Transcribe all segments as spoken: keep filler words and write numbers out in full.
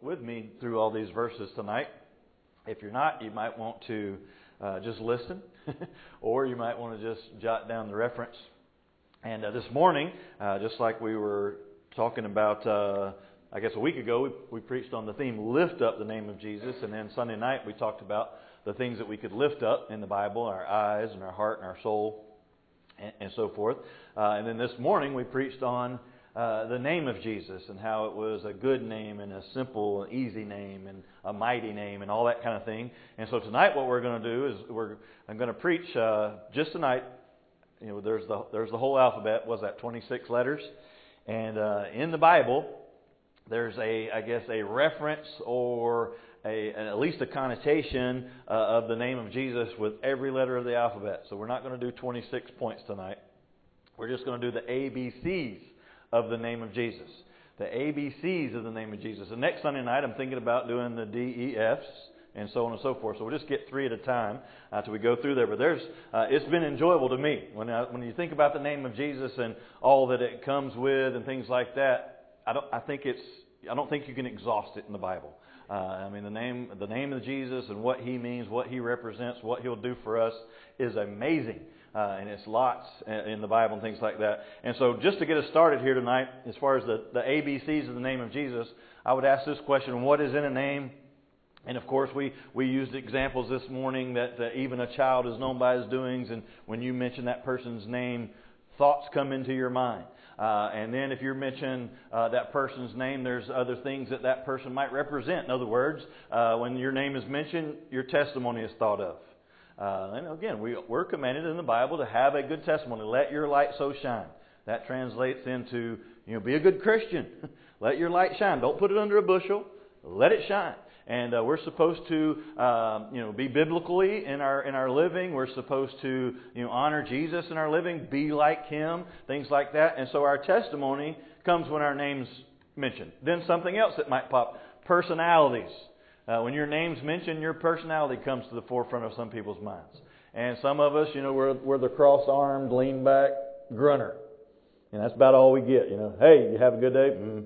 with me through all these verses tonight. If you're not, you might want to uh, just listen, or you might want to just jot down the reference. And uh, this morning, uh, just like we were talking about, uh, I guess a week ago, we, we preached on the theme, lift up the name of Jesus. And then Sunday night, we talked about the things that we could lift up in the Bible, our eyes and our heart and our soul, and, and so forth. Uh, and then this morning, we preached on Uh, the name of Jesus and how it was a good name and a simple, easy name and a mighty name and all that kind of thing. And so tonight, what we're going to do is we're I'm going to preach uh, just tonight. You know, there's the there's the whole alphabet. Was that twenty-six letters? And uh, in the Bible, there's a I guess a reference or a at least a connotation uh, of the name of Jesus with every letter of the alphabet. So we're not going to do twenty-six points tonight. We're just going to do the A B Cs of the name of Jesus. The A B Cs of the name of Jesus. And next Sunday night, I'm thinking about doing the D E Fs and so on and so forth. So we'll just get three at a time uh, till we go through there. But there's, uh, it's been enjoyable to me when I, when you think about the name of Jesus and all that it comes with and things like that. I don't. I think it's. I don't think you can exhaust it in the Bible. Uh, I mean, the name, the name of Jesus and what He means, what He represents, what He'll do for us is amazing. Uh, and it's lots in the Bible and things like that. And so just to get us started here tonight, as far as the, the A B Cs of the name of Jesus, I would ask this question, what is in a name? And of course, we, we used examples this morning that uh, even a child is known by his doings. And when you mention that person's name, thoughts come into your mind. Uh, and then if you mention uh, that person's name, there's other things that that person might represent. In other words, uh, when your name is mentioned, your testimony is thought of. Uh, and again, we, we're commanded in the Bible to have a good testimony. Let your light so shine. That translates into, you know, be a good Christian. Let your light shine. Don't put it under a bushel. Let it shine. And uh, we're supposed to, um, you know, be biblically in our in our living. We're supposed to, you know, honor Jesus in our living, be like Him, things like that. And so our testimony comes when our name's mentioned. Then something else that might pop: personalities. Uh, when your name's mentioned, your personality comes to the forefront of some people's minds. And some of us, you know, we're, we're the cross-armed, lean-back grunter. And that's about all we get, you know. Hey, you have a good day? Mm.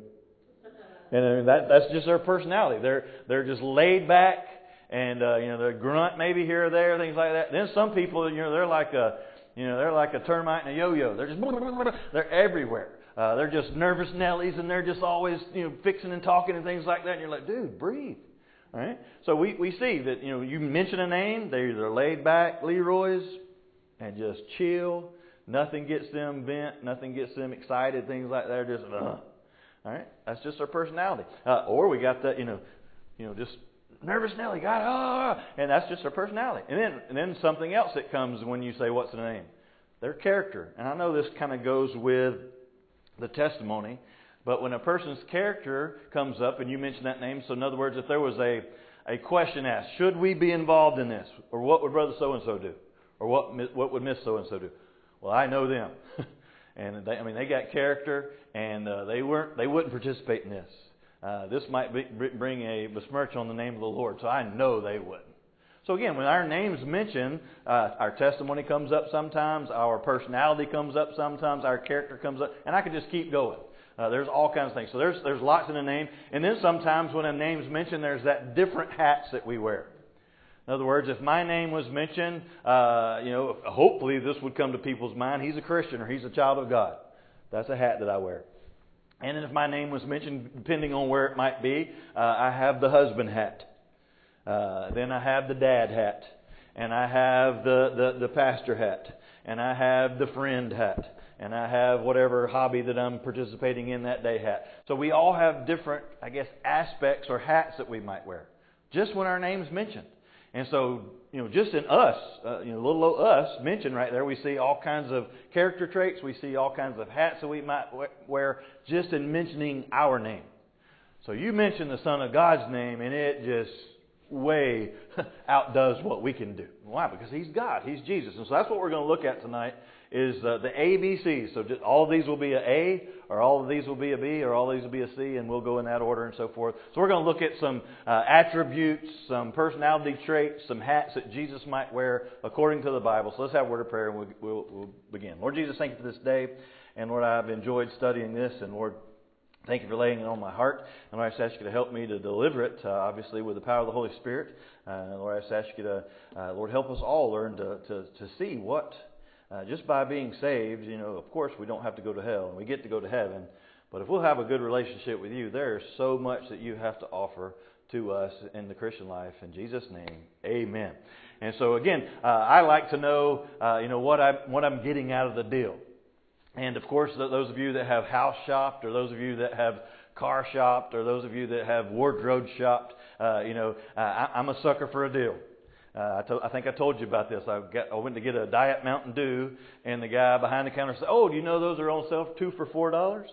And I mean, that, that's just their personality. They're they're just laid back and, uh, you know, they grunt maybe here or there, things like that. Then some people, you know, they're like a, you know, they're like a termite and a yo-yo. They're just, they're everywhere. Uh, they're just nervous Nellies and they're just always, you know, fixing and talking and things like that. And you're like, dude, breathe. All right? So we, we see that, you know, you mention a name, they're either laid back Leroy's and just chill. Nothing gets them bent, nothing gets them excited, things like that. They're just, uh. All right? That's just their personality. Uh, or we got that, you know, you know, just nervous Nelly, got it, ah, and that's just their personality. And then and then something else that comes when you say, what's the name? Their character. And I know this kind of goes with the testimony. But when a person's character comes up and you mention that name, so in other words, if there was a, a question asked, should we be involved in this? Or what would Brother So-and-so do? Or what what would Miss So-and-so do? Well, I know them. and they, I mean, they got character and uh, they weren't they wouldn't participate in this. Uh, this might be, bring a besmirch on the name of the Lord, so I know they wouldn't. So again, when our name's mentioned, uh, our testimony comes up sometimes, our personality comes up sometimes, our character comes up, and I could just keep going. Uh, there's all kinds of things. So there's there's lots in a name. And then sometimes when a name's mentioned, there's that different hats that we wear. In other words, if my name was mentioned, uh, you know, hopefully this would come to people's mind. He's a Christian or he's a child of God. That's a hat that I wear. And then if my name was mentioned, depending on where it might be, uh, I have the husband hat. Uh, then I have the dad hat. And I have the, the, the pastor hat. And I have the friend hat. And I have whatever hobby that I'm participating in that day hat. So we all have different, I guess, aspects or hats that we might wear. Just when our name's mentioned. And so, you know, just in us, uh, you know, little old us mentioned right there, we see all kinds of character traits. We see all kinds of hats that we might wear just in mentioning our name. So you mention the Son of God's name and it just way outdoes what we can do. Why? Because He's God. He's Jesus. And so that's what we're going to look at tonight is uh, the A B Cs. So just, all of these will be a A, or all of these will be a B, or all of these will be a C, and we'll go in that order and so forth. So we're going to look at some uh, attributes, some personality traits, some hats that Jesus might wear according to the Bible. So let's have a word of prayer and we'll, we'll, we'll begin. Lord Jesus, thank you for this day. And Lord, I've enjoyed studying this. And Lord, Thank you for laying it on my heart. And Lord, I just ask you to help me to deliver it, uh, obviously, with the power of the Holy Spirit. Uh, Lord, I just ask you to, uh, Lord, help us all learn to, to, to see what, uh, just by being saved, you know, of course, we don't have to go to hell, and we get to go to heaven. But if we'll have a good relationship with you, there's so much that you have to offer to us in the Christian life. In Jesus' name, amen. And so, again, uh, I like to know, uh, you know, what I'm, what I'm getting out of the deal. And, of course, those of you that have house shopped, or those of you that have car shopped, or those of you that have wardrobe shopped, uh, you know, uh, I, I'm a sucker for a deal. Uh, I, to, I think I told you about this. I, got, I went to get a Diet Mountain Dew, and the guy behind the counter said, "Oh, do you know those are on sale two for four dollars?"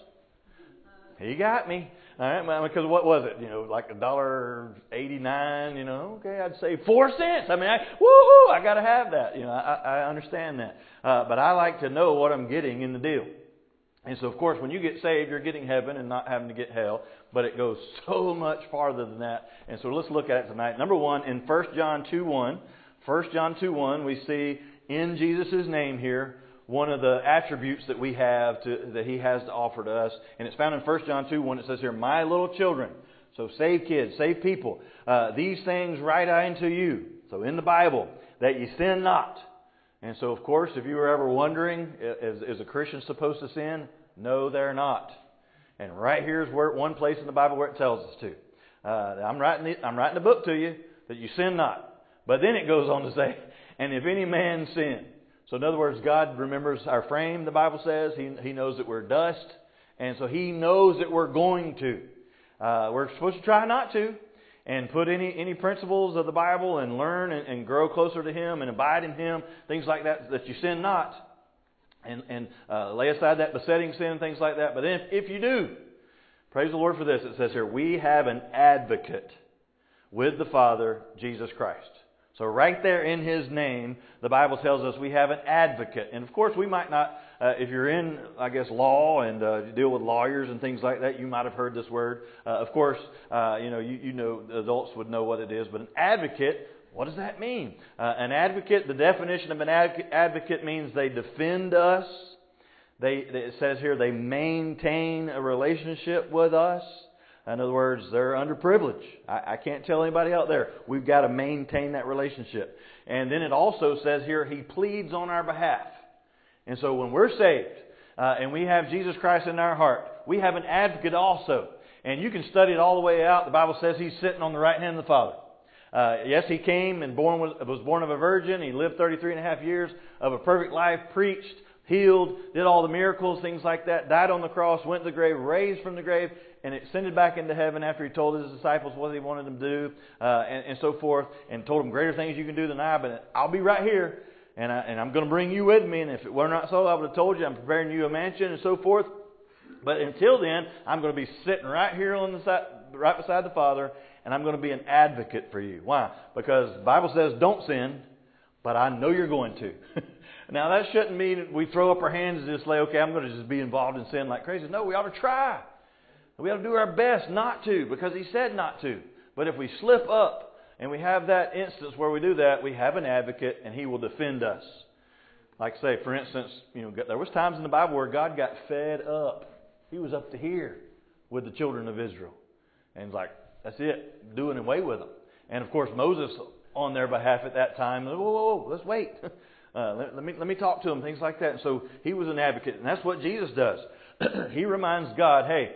He got me. All right, because what was it? You know, like a dollar eighty-nine. You know, okay, I'd say four cents. I mean, I, woohoo! I got to have that. You know, I, I understand that, uh, but I like to know what I'm getting in the deal. And so, of course, when you get saved, you're getting heaven and not having to get hell. But it goes so much farther than that. And so, let's look at it tonight. Number one, in First John two one, First John two one, we see in Jesus' name here one of the attributes that we have to, that He has to offer to us. And it's found in First John two one. It says here, "My little children," so saved kids, saved people, uh, "these things write I unto you," so in the Bible, "that ye sin not." And so, of course, if you were ever wondering, is, is a Christian supposed to sin? No, they're not. And right here is where one place in the Bible where it tells us to. Uh, I'm writing the, I'm writing a book to you that you sin not. But then it goes on to say, "and if any man sin." So in other words, God remembers our frame, the Bible says. He, he knows that we're dust. And so He knows that we're going to. Uh, we're supposed to try not to. And put any, any principles of the Bible and learn and, and grow closer to Him and abide in Him. Things like that, that you sin not. And, and uh, lay aside that besetting sin, things like that. But then if, if you do, praise the Lord for this. It says here, "we have an advocate with the Father, Jesus Christ." So right there in His name, the Bible tells us we have an advocate. And of course, we might not, uh, if you're in, I guess, law and uh, you deal with lawyers and things like that, you might have heard this word. Uh, of course, uh, you know, you, you know, adults would know what it is. But an advocate, what does that mean? Uh, an advocate, the definition of an advocate means they defend us. They, it says here, they maintain a relationship with us. In other words, they're underprivileged. I, I can't tell anybody out there. We've got to maintain that relationship. And then it also says here, He pleads on our behalf. And so when we're saved uh, and we have Jesus Christ in our heart, we have an advocate also. And you can study it all the way out. The Bible says He's sitting on the right hand of the Father. Uh, yes, He came and born was, was born of a virgin. He lived thirty-three and a half years of a perfect life, preached, healed, did all the miracles, things like that, died on the cross, went to the grave, raised from the grave, and ascended back into heaven after He told His disciples what He wanted them to do, uh, and, and so forth, and told them, "Greater things you can do than I, but I'll be right here, and, I, and I'm going to bring you with me, and if it were not so, I would have told you I'm preparing you a mansion," and so forth. But until then, I'm going to be sitting right here on the side, right beside the Father, and I'm going to be an advocate for you. Why? Because the Bible says don't sin, but I know you're going to. Now, that shouldn't mean we throw up our hands and just say, "Okay, I'm going to just be involved in sin like crazy." No, we ought to try. We ought to do our best not to, because He said not to. But if we slip up and we have that instance where we do that, we have an advocate and He will defend us. Like I say, for instance, you know, there was times in the Bible where God got fed up. He was up to here with the children of Israel. And He's like, that's it, doing away with them. And of course, Moses on their behalf at that time, whoa, whoa, whoa, let's wait. Uh, let, let me let me talk to them, things like that. And so He was an advocate, and that's what Jesus does. He reminds God, hey,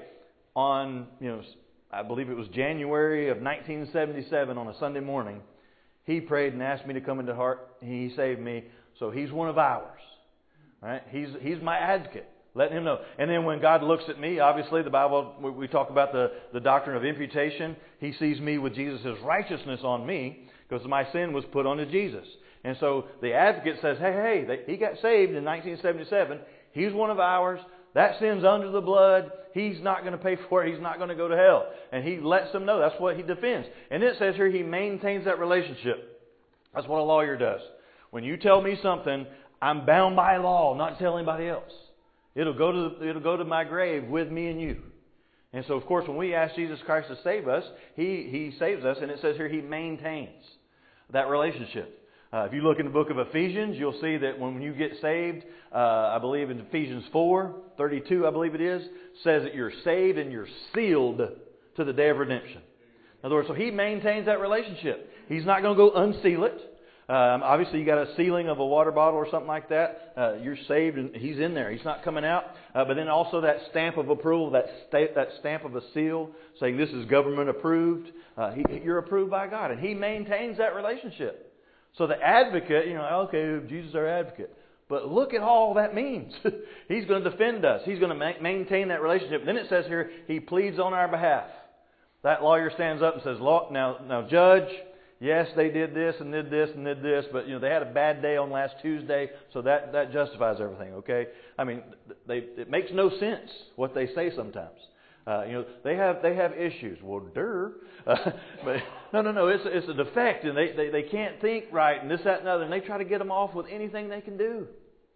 on, you know, I believe it was January of nineteen seventy-seven on a Sunday morning, He prayed and asked me to come into heart. He saved me. So He's one of ours. Right? He's He's my advocate. Letting Him know. And then when God looks at me, obviously the Bible, we, we talk about the, the doctrine of imputation. He sees me with Jesus' righteousness on me because my sin was put onto Jesus. And so the advocate says, hey, hey, they, he got saved in nineteen seventy-seven. He's one of ours. That sin's under the blood. He's not going to pay for it. He's not going to go to hell. And He lets them know. That's what He defends. And it says here He maintains that relationship. That's what a lawyer does. When you tell me something, I'm bound by law not to tell anybody else. It'll go to the, it'll go to my grave with me and you. And so, of course, when we ask Jesus Christ to save us, He He saves us. And it says here He maintains that relationship. Uh, if you look in the book of Ephesians, you'll see that when you get saved, uh, I believe in Ephesians four thirty-two, I believe it is, says that you're saved and you're sealed to the day of redemption. In other words, so He maintains that relationship. He's not going to go unseal it. Um, obviously, you got a sealing of a water bottle or something like that. Uh, you're saved and He's in there. He's not coming out. Uh, but then also that stamp of approval, that sta- that stamp of a seal saying this is government approved. Uh, he, you're approved by God, and He maintains that relationship. So the advocate, you know, okay, Jesus is our advocate. But look at all that means. He's going to defend us. He's going to ma- maintain that relationship. Then it says here, He pleads on our behalf. That lawyer stands up and says, "Law, now, now, judge, yes, they did this and did this and did this, but you know they had a bad day on last Tuesday, so that, that justifies everything." Okay, I mean, they it makes no sense what they say sometimes. Uh, you know, they have they have issues. Well, duh. Uh, but no, no, no. It's it's a defect, and they, they, they can't think right, and this, that, and other, and they try to get them off with anything they can do.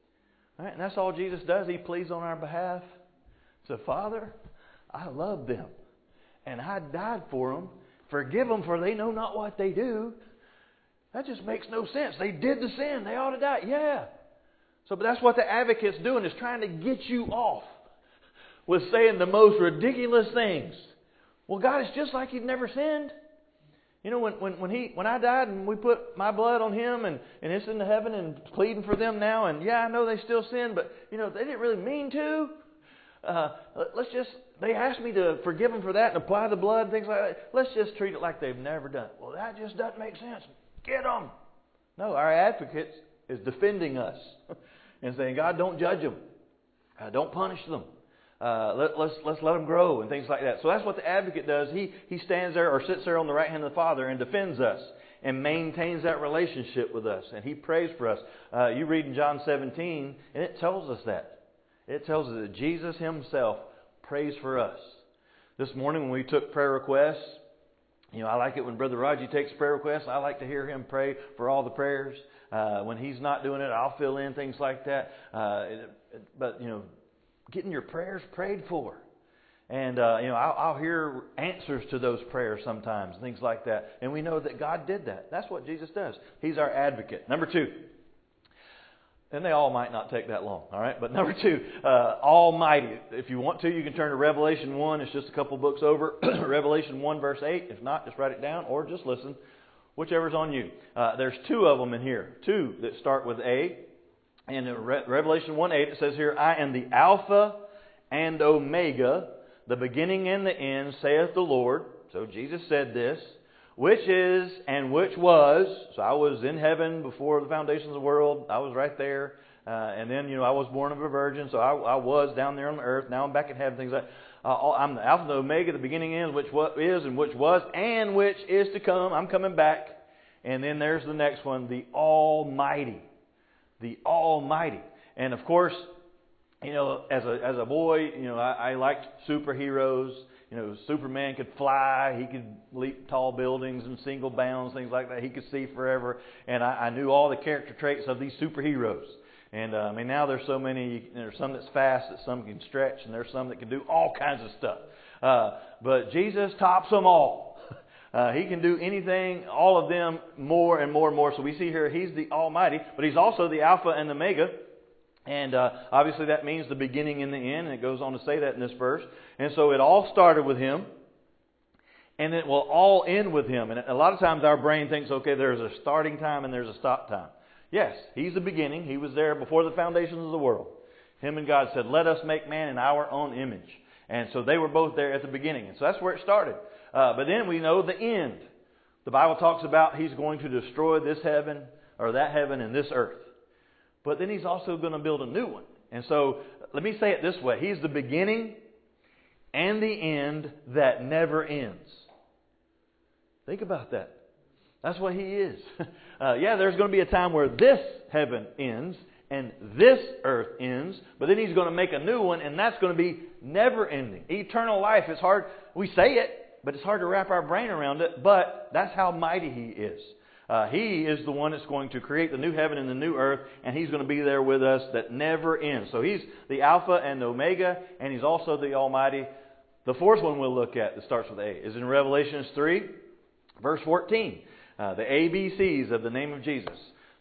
All right, and that's all Jesus does. He pleads on our behalf. So, Father, I love them, and I died for them. Forgive them, for they know not what they do. That just makes no sense. They did the sin. They ought to die. Yeah. So, but that's what the advocate's doing, is trying to get you off with saying the most ridiculous things. Well, God, it's just like He'd never sinned. You know, when when when he when I died and we put my blood on Him and, and it's in the heaven and pleading for them now, and yeah, I know they still sin, but you know they didn't really mean to. Uh, let's just they asked me to forgive them for that and apply the blood and things like that. Let's just treat it like they've never done it. Well, that just doesn't make sense. Get them. No, our advocate is defending us and saying, God, don't judge them, uh, don't punish them. Uh, let, let's let's let them grow and things like that. So that's what the advocate does. He he stands there or sits there on the right hand of the Father and defends us and maintains that relationship with us. And He prays for us. Uh, you read in John seventeen, and it tells us that. It tells us that Jesus Himself prays for us. This morning when we took prayer requests, you know, I like it when Brother Raji takes prayer requests. I like to hear him pray for all the prayers. Uh, when he's not doing it, I'll fill in things like that. Uh, but, you know, getting your prayers prayed for. And, uh, you know, I'll, I'll hear answers to those prayers sometimes, things like that. And we know that God did that. That's what Jesus does. He's our advocate. Number two. And they all might not take that long, all right? But number two, uh, Almighty. If you want to, you can turn to Revelation one. It's just a couple books over. Revelation one, verse eight. If not, just write it down or just listen. Whichever's on you. Uh, there's two of them in here. Two that start with A. And in Re- Revelation one eight, it says here, I am the Alpha and Omega, the beginning and the end, saith the Lord. So Jesus said this. Which is and which was. So I was in heaven before the foundations of the world. I was right there. Uh, and then, you know, I was born of a virgin. So I, I was down there on the earth. Now I'm back in heaven. Things like that. Uh, I'm the Alpha and the Omega, the beginning and end, which what is and which was and which is to come. I'm coming back. And then there's the next one, the Almighty. The Almighty. And of course, you know, as a as a boy, you know, I, I liked superheroes. You know, Superman could fly. He could leap tall buildings and single bounds, things like that. He could see forever. And I, I knew all the character traits of these superheroes. And uh, I mean, now there's so many. There's some that's fast, that some can stretch, and there's some that can do all kinds of stuff. Uh, but Jesus tops them all. Uh, he can do anything, all of them, more and more and more. So we see here, He's the Almighty, but He's also the Alpha and the Omega. And uh, obviously that means the beginning and the end, and it goes on to say that in this verse. And so it all started with Him, and it will all end with Him. And a lot of times our brain thinks, okay, there's a starting time and there's a stop time. Yes, He's the beginning. He was there before the foundations of the world. Him and God said, let us make man in our own image. And so they were both there at the beginning. And so that's where it started. Uh, but then we know the end. The Bible talks about He's going to destroy this heaven, or that heaven and this earth. But then He's also going to build a new one. And so let me say it this way. He's the beginning and the end that never ends. Think about that. That's what He is. Uh, yeah, there's going to be a time where this heaven ends and this earth ends. But then He's going to make a new one, and that's going to be never ending. Eternal life is hard. We say it, but it's hard to wrap our brain around it. But that's how mighty He is. Uh, he is the one that's going to create the new heaven and the new earth, and He's going to be there with us that never ends. So He's the Alpha and the Omega, and He's also the Almighty. The fourth one we'll look at that starts with A is in Revelation three, verse fourteen. Uh, the A B Cs of the name of Jesus.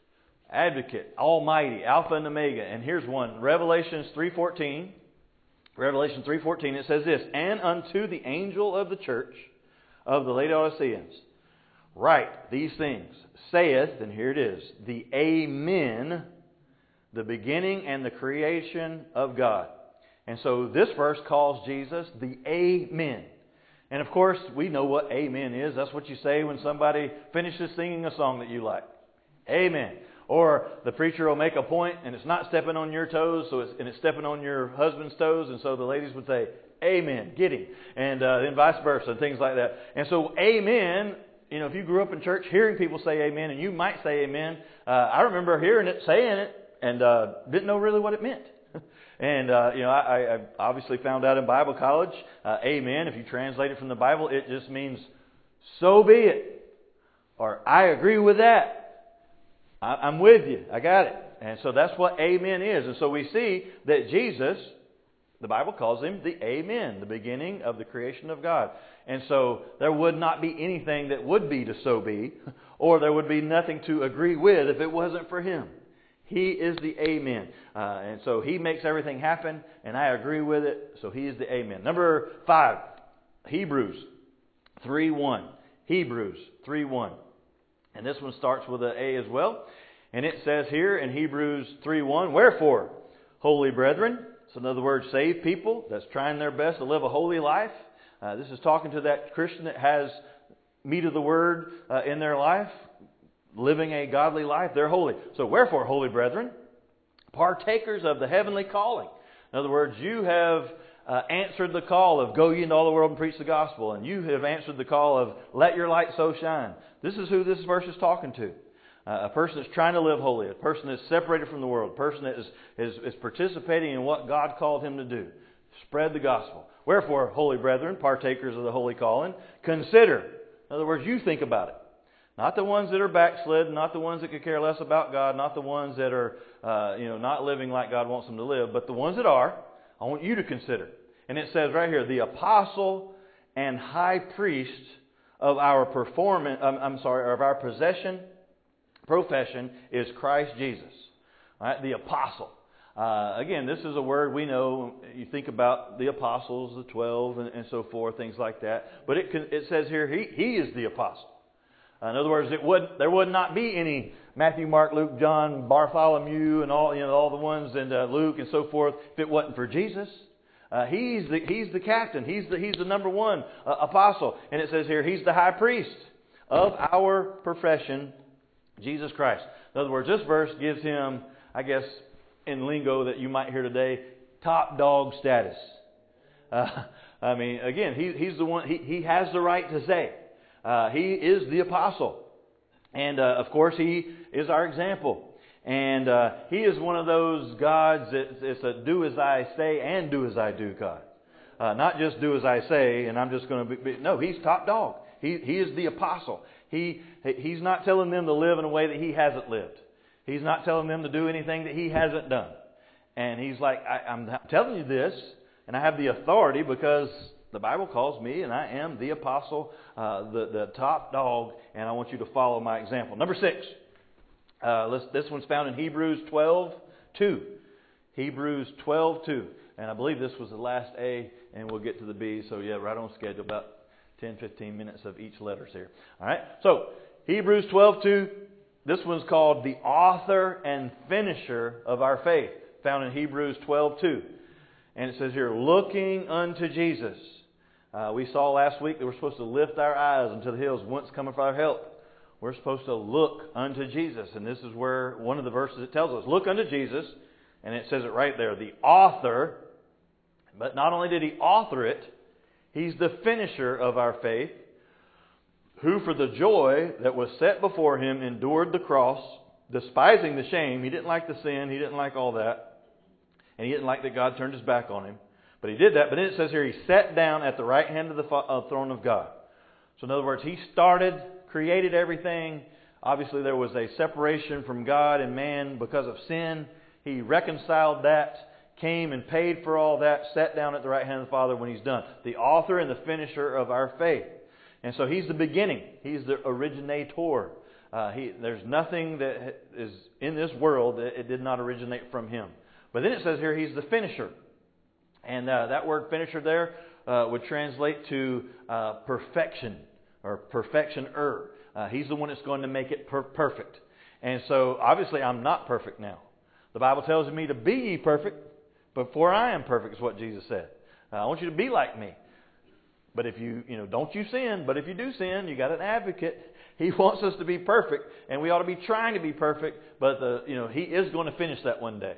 Advocate, Almighty, Alpha and Omega. And here's one, Revelation three fourteen. Revelation three fourteen, it says this, and unto the angel of the church of the Laodiceans, write these things, saith, and here it is, the Amen, the beginning and the creation of God. And so this verse calls Jesus the Amen. And of course, we know what Amen is. That's what you say when somebody finishes singing a song that you like. Amen. Or the preacher will make a point and it's not stepping on your toes, so it's, and it's stepping on your husband's toes, and so the ladies would say, Amen, get him. And uh, then vice versa, and things like that. And so Amen, you know, if you grew up in church hearing people say Amen, and you might say Amen, uh, I remember hearing it, saying it, and uh, didn't know really what it meant. And, uh, you know, I, I obviously found out in Bible college, uh, Amen, if you translate it from the Bible, it just means, so be it. Or, I agree with that. I'm with you. I got it. And so that's what Amen is. And so we see that Jesus, the Bible calls Him the Amen, the beginning of the creation of God. And so there would not be anything that would be to so be, or there would be nothing to agree with if it wasn't for Him. He is the Amen. Uh, and so He makes everything happen, and I agree with it, so He is the Amen. Number five, Hebrews three one. Hebrews three one. And this one starts with an A as well. And it says here in Hebrews three one, wherefore, holy brethren, so in other words, saved people that's trying their best to live a holy life. Uh, this is talking to that Christian that has meat of the Word uh, in their life, living a godly life. They're holy. So wherefore, holy brethren, partakers of the heavenly calling. In other words, you have uh, answered the call of go ye into all the world and preach the gospel. And you have answered the call of let your light so shine. This is who this verse is talking to. Uh, a person that's trying to live holy. A person that's separated from the world. A person that is, is, is participating in what God called him to do. Spread the gospel. Wherefore, holy brethren, partakers of the holy calling, consider. In other words, you think about it. Not the ones that are backslid, not the ones that could care less about God, not the ones that are uh, you know, not living like God wants them to live, but the ones that are, I want you to consider. And it says right here, the apostle and high priest of our performance, um, I'm sorry, of our possession, profession is Christ Jesus. All right, the apostle. Uh, again, this is a word we know. You think about the apostles, the twelve, and, and so forth, things like that. But it can, it says here, he he is the apostle. Uh, in other words, it would there would not be any Matthew, Mark, Luke, John, Bartholomew, and all you know all the ones, and uh, Luke and so forth, if it wasn't for Jesus. Uh, he's the he's the captain. He's the he's the number one uh, apostle, and it says here he's the high priest of our profession, Jesus Christ. In other words, this verse gives him, I guess, in lingo that you might hear today, top dog status. Uh, I mean, again, he, he's the one. He he has the right to say. Uh, he is the apostle, and uh, of course, he is our example. And uh, he is one of those gods that it's a do as I say and do as I do God. Uh, not just do as I say and I'm just going to be... No, he's top dog. He he is the apostle. He He's not telling them to live in a way that he hasn't lived. He's not telling them to do anything that he hasn't done. And he's like, I, I'm telling you this, and I have the authority because the Bible calls me, and I am the apostle, uh, the, the top dog, and I want you to follow my example. Number six. Uh, let's, this one's found in Hebrews twelve two. Hebrews twelve two. And I believe this was the last A, and we'll get to the B. So, yeah, right on schedule, about ten, fifteen minutes of each letters here. All right. So, Hebrews twelve two. This one's called the author and finisher of our faith. Found in Hebrews twelve two. And it says here, looking unto Jesus. Uh, we saw last week that we're supposed to lift our eyes unto the hills, whence cometh our help. We're supposed to look unto Jesus. And this is where one of the verses it tells us, look unto Jesus. And it says it right there, the author. But not only did he author it, he's the finisher of our faith, who for the joy that was set before him endured the cross, despising the shame. He didn't like the sin. He didn't like all that. And he didn't like that God turned his back on him. But he did that. But then it says here, he sat down at the right hand of the uh, throne of God. So in other words, he started... created everything. Obviously, there was a separation from God and man because of sin. He reconciled that, came and paid for all that, sat down at the right hand of the Father when he's done. The author and the finisher of our faith. And so he's the beginning. He's the originator. Uh, he, there's nothing that is in this world that it did not originate from Him. But then it says here He's the finisher. And uh, that word finisher there uh, would translate to uh, perfection or perfectioner. Uh, he's the one that's going to make it per- perfect. And so obviously I'm not perfect now. The Bible tells me to be ye perfect before I am perfect is what Jesus said. Uh, I want you to be like me. But if you, you know, don't you sin. But if you do sin, you got an advocate. He wants us to be perfect, and we ought to be trying to be perfect. But the, you know, He is going to finish that one day.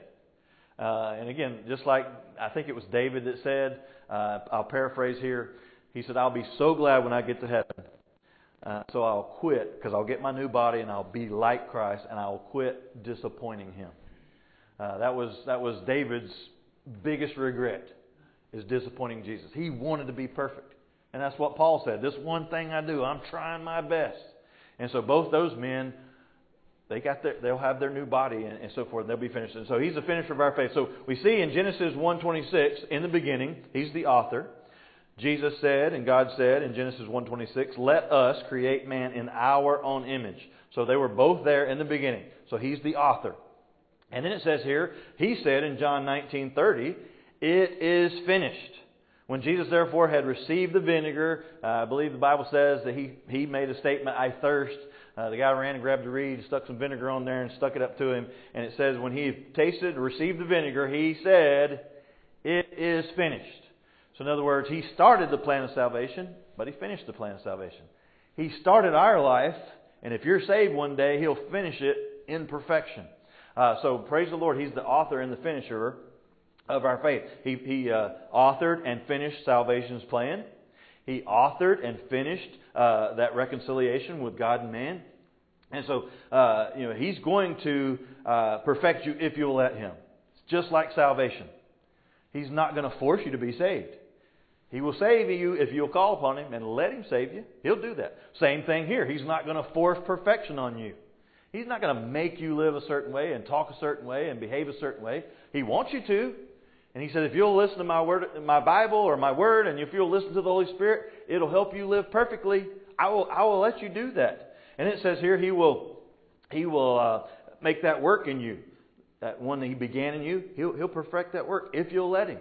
Uh, and again, just like I think it was David that said, uh, I'll paraphrase here. He said, "I'll be so glad when I get to heaven, uh, so I'll quit because I'll get my new body and I'll be like Christ, and I'll quit disappointing Him." Uh, that was that was David's biggest regret, is disappointing Jesus. He wanted to be perfect. And that's what Paul said. This one thing I do, I'm trying my best. And so both those men, they got their, they'll have their new body and, and so forth. They'll be finished. And so He's the finisher of our faith. So we see in Genesis one twenty-six, in the beginning, He's the author. Jesus said, and God said in Genesis one twenty-six, "Let us create man in our own image." So they were both there in the beginning. So He's the author. And then it says here, He said in John nineteen thirty, "It is finished." When Jesus therefore had received the vinegar, uh, I believe the Bible says that he, he made a statement, "I thirst." Uh, the guy ran and grabbed a reed, stuck some vinegar on there and stuck it up to him. And it says when He tasted and received the vinegar, He said, "It is finished." So in other words, He started the plan of salvation, but He finished the plan of salvation. He started our life, and if you're saved one day, He'll finish it in perfection. Uh, so praise the Lord, He's the author and the finisher of our faith. He, he uh, authored and finished salvation's plan. He authored and finished uh, that reconciliation with God and man. And so, uh, you know, He's going to uh, perfect you if you'll let Him. It's just like salvation. He's not going to force you to be saved. He will save you if you'll call upon Him and let Him save you. He'll do that. Same thing here. He's not going to force perfection on you. He's not going to make you live a certain way and talk a certain way and behave a certain way. He wants you to. And He said, if you'll listen to my word, my Bible or my word, and if you'll listen to the Holy Spirit, it'll help you live perfectly. I will, I will let you do that. And it says here, He will, He will uh, make that work in you. That one that He began in you, He'll, He'll perfect that work if you'll let Him.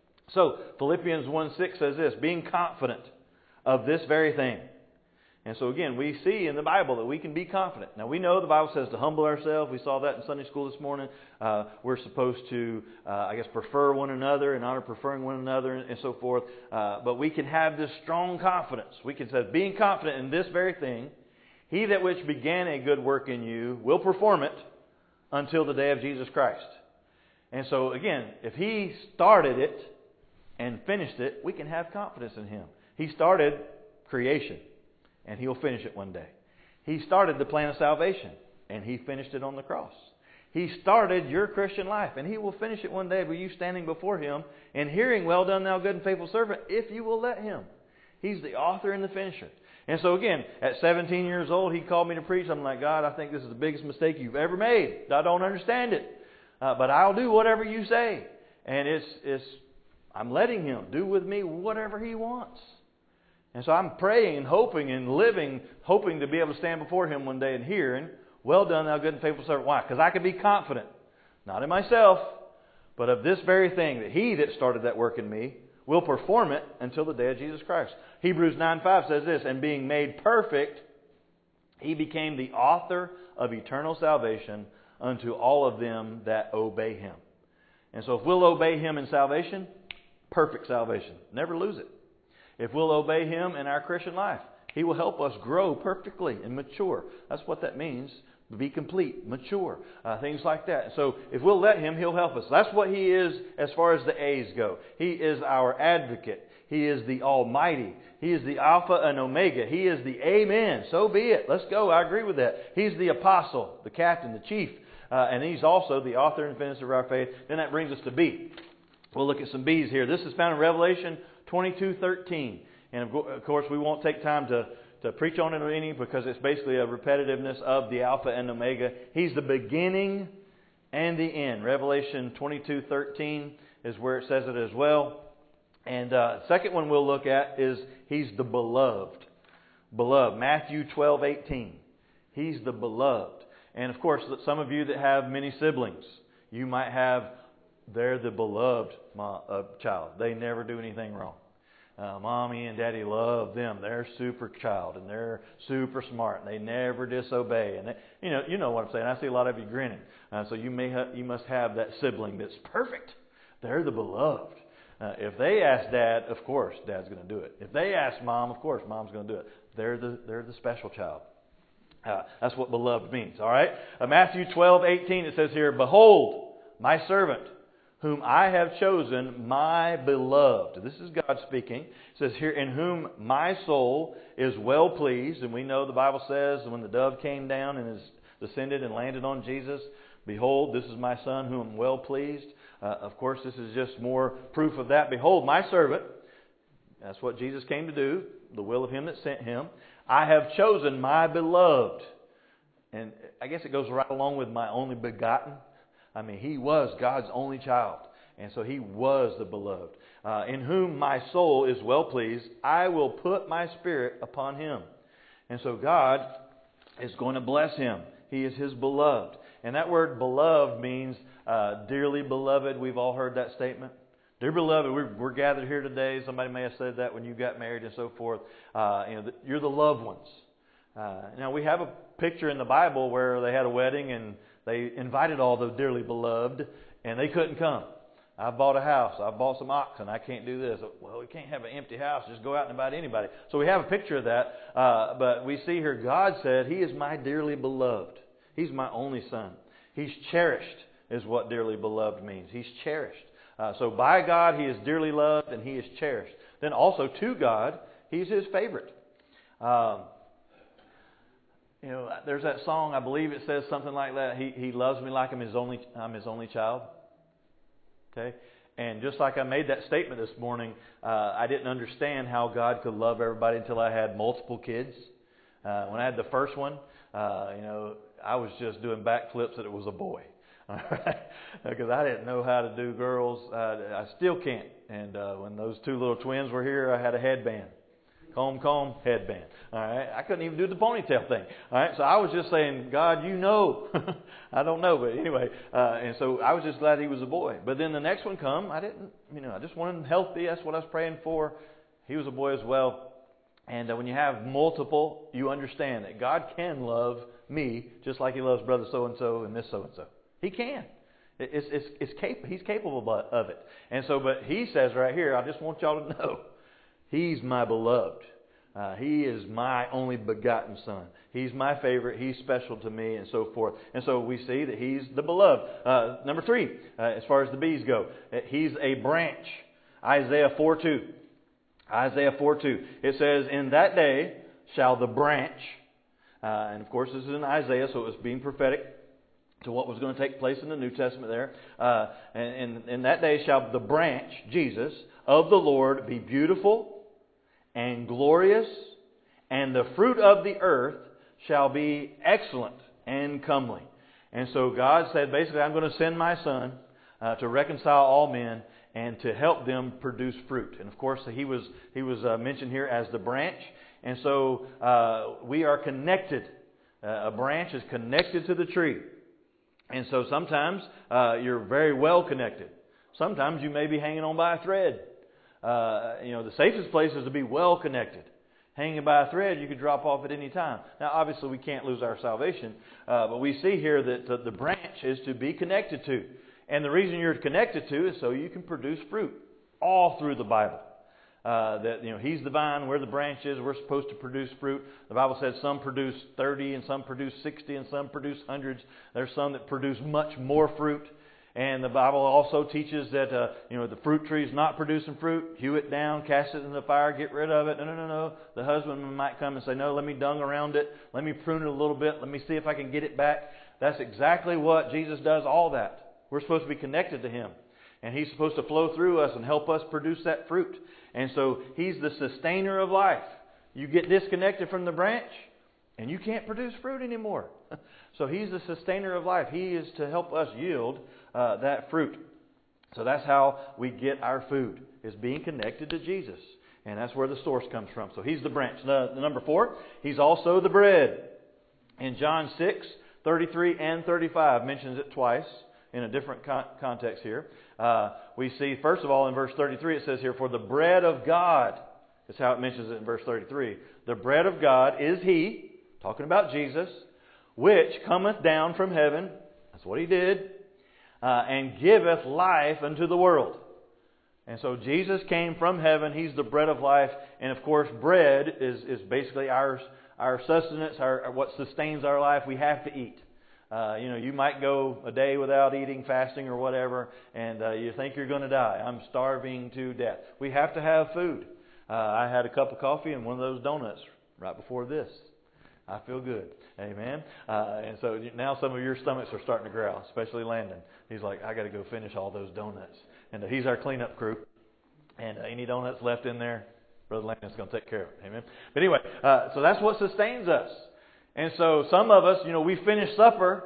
So Philippians one six says this, "Being confident of this very thing." And so again, we see in the Bible that we can be confident. Now we know the Bible says to humble ourselves. We saw that in Sunday school this morning. Uh, we're supposed to, uh, I guess, prefer one another and honor preferring one another and, and so forth. Uh, but we can have this strong confidence. We can say, being confident in this very thing, He that which began a good work in you will perform it until the day of Jesus Christ. And so again, if He started it and finished it, we can have confidence in Him. He started creation, and He'll finish it one day. He started the plan of salvation, and He finished it on the cross. He started your Christian life, and He will finish it one day with you standing before Him and hearing, "Well done, thou good and faithful servant," if you will let Him. He's the author and the finisher. And so again, at seventeen years old, He called me to preach. I'm like, "God, I think this is the biggest mistake you've ever made. I don't understand it. Uh, but I'll do whatever you say." And it's it's I'm letting Him do with me whatever He wants. And so I'm praying and hoping and living, hoping to be able to stand before Him one day and hearing, "Well done, thou good and faithful servant." Why? Because I can be confident, not in myself, but of this very thing, that He that started that work in me will perform it until the day of Jesus Christ. Hebrews nine five says this, "And being made perfect, He became the author of eternal salvation unto all of them that obey Him." And so if we'll obey Him in salvation, perfect salvation. Never lose it. If we'll obey Him in our Christian life, He will help us grow perfectly and mature. That's what that means. Be complete, mature, uh, things like that. So if we'll let Him, He'll help us. That's what He is as far as the A's go. He is our advocate. He is the Almighty. He is the Alpha and Omega. He is the Amen. So be it. Let's go. I agree with that. He's the Apostle, the Captain, the Chief. Uh, and He's also the author and finisher of our faith. Then that brings us to B. We'll look at some B's here. This is found in Revelation twenty-two thirteen. And of course, we won't take time to, to preach on it or any, because it's basically a repetitiveness of the Alpha and Omega. He's the beginning and the end. Revelation twenty-two thirteen is where it says it as well. And uh, the second one we'll look at is He's the beloved. Beloved. Matthew twelve eighteen. He's the beloved. And of course, some of you that have many siblings, you might have, they're the beloved mom, uh, child. They never do anything wrong. Uh, Mommy and Daddy love them. They're super child and they're super smart. And they never disobey. And they, you know, you know what I'm saying. I see a lot of you grinning. Uh, so you may ha- you must have that sibling that's perfect. They're the beloved. Uh, if they ask Dad, of course Dad's going to do it. If they ask Mom, of course Mom's going to do it. They're the they're the special child. Uh, that's what beloved means. All right. Uh, Matthew twelve eighteen. It says here, "Behold, my servant, whom I have chosen, my beloved." This is God speaking. It says here, "In whom my soul is well pleased." And we know the Bible says when the dove came down and is descended and landed on Jesus, "Behold, this is my Son whom I'm well pleased." Uh, of course, this is just more proof of that. "Behold, my servant." That's what Jesus came to do, the will of Him that sent Him. "I have chosen my beloved." And I guess it goes right along with my only begotten. I mean, He was God's only child. And so He was the beloved. Uh, "in whom my soul is well pleased, I will put my Spirit upon Him." And so God is going to bless him. He is His beloved. And that word beloved means uh, dearly beloved. We've all heard that statement. Dear beloved, we're, we're gathered here today. Somebody may have said that when you got married and so forth. Uh, you know, the, you're the loved ones. Uh, now, we have a picture in the Bible where they had a wedding and they invited all the dearly beloved and they couldn't come. "I bought a house. I bought some oxen. I can't do this." Well, we can't have an empty house. Just go out and invite anybody. So we have a picture of that. Uh, but we see here God said, "He is my dearly beloved. He's my only Son. He's cherished," is what dearly beloved means. He's cherished. Uh, so by God, He is dearly loved and He is cherished. Then also to God, He's His favorite. Um, you know, there's that song, I believe it says something like that. He He loves me like I'm His only I'm His only child. Okay, and just like I made that statement this morning, uh, I didn't understand how God could love everybody until I had multiple kids. Uh, when I had the first one, uh, you know, I was just doing backflips that it was a boy. All right, because I didn't know how to do girls. Uh, I still can't. And uh, when those two little twins were here, I had a headband. Comb, comb, headband. All right, I couldn't even do the ponytail thing. All right, so I was just saying, God, you know. I don't know, but anyway. Uh, and so I was just glad he was a boy. But then the next one come, I didn't, you know, I just wanted him healthy. That's what I was praying for. He was a boy as well. And uh, when you have multiple, you understand that God can love me just like He loves brother so and so and Miss so and so. He can. It's it's it's cap- He's capable of it. And so, but He says right here, I just want y'all to know, He's my beloved. Uh, he is my only begotten Son. He's my favorite. He's special to me, and so forth. And so we see that He's the beloved. Uh, number three, uh, as far as the bees go, He's a branch. Isaiah four two. Isaiah four two. It says, "In that day shall the branch," uh, and of course this is in Isaiah, so it was being prophetic to what was going to take place in the New Testament there. Uh, and in that day shall the branch, Jesus, of the Lord be beautiful and glorious, and the fruit of the earth shall be excellent and comely. And so God said, basically, I'm going to send my Son uh, to reconcile all men and to help them produce fruit. And of course, he was he was uh, mentioned here as the branch. And so uh, we are connected. Uh, a branch is connected to the tree. And so sometimes uh, you're very well connected. Sometimes you may be hanging on by a thread. Uh, you know, the safest place is to be well connected. Hanging by a thread, you could drop off at any time. Now, obviously, we can't lose our salvation. Uh, but we see here that the, the branch is to be connected to. And the reason you're connected to is so you can produce fruit. All through the Bible. Uh, that, you know, He's the vine, we're the branches, we're supposed to produce fruit. The Bible says some produce thirty, and some produce sixty, and some produce hundreds. There's some that produce much more fruit. And the Bible also teaches that, uh, you know, the fruit tree is not producing fruit. Hew it down, cast it in the fire, get rid of it. No, no, no, no. The husbandman might come and say, no, let me dung around it. Let me prune it a little bit. Let me see if I can get it back. That's exactly what Jesus does, all that. We're supposed to be connected to Him. And He's supposed to flow through us and help us produce that fruit. And so He's the sustainer of life. You get disconnected from the branch, and you can't produce fruit anymore. So He's the sustainer of life. He is to help us yield uh, that fruit. So that's how we get our food, is being connected to Jesus. And that's where the source comes from. So He's the branch. The, the number four, He's also the bread. In John six, thirty-three and thirty-five mentions it twice in a different con- context here. Uh, we see, first of all, in verse thirty-three, it says here, for the bread of God, that's how it mentions it in verse thirty-three. The bread of God is He, talking about Jesus, which cometh down from heaven, that's what He did, uh, and giveth life unto the world. And so Jesus came from heaven. He's the bread of life. And of course, bread is, is basically our, our sustenance, our, what sustains our life. We have to eat. Uh, you know, you might go a day without eating, fasting or whatever, and uh, you think you're going to die. I'm starving to death. We have to have food. Uh, I had a cup of coffee and one of those donuts right before this. I feel good. Amen. Uh, and so now some of your stomachs are starting to growl, especially Landon. He's like, I got to go finish all those donuts. And uh, he's our cleanup crew. And uh, any donuts left in there, Brother Landon's going to take care of it. Amen. But anyway, uh, so that's what sustains us. And so some of us, you know, we finish supper.